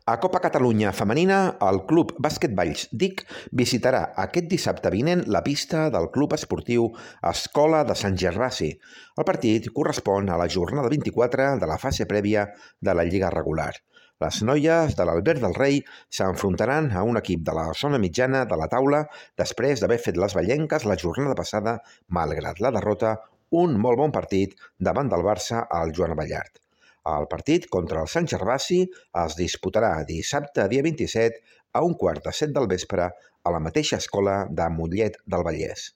A Copa Catalunya Femenina, el Club Bàsquet Valls DIC visitarà aquest dissabte vinent la pista del Club Esportiu Escola de Sant Gervasi. El partit correspon a la jornada 24 de la fase prèvia de la Lliga regular. Les noies de l'Albert del Rei s'enfrontaran a un equip de la zona mitjana de la taula després d'haver fet les vellenques la jornada passada, malgrat la derrota, un molt bon partit davant del Barça al Joan Ballart. El partit contra el Sant Gervasi es disputarà dissabte, dia 27, a 6:15 del vespre, a la mateixa escola de Mollet del Vallès.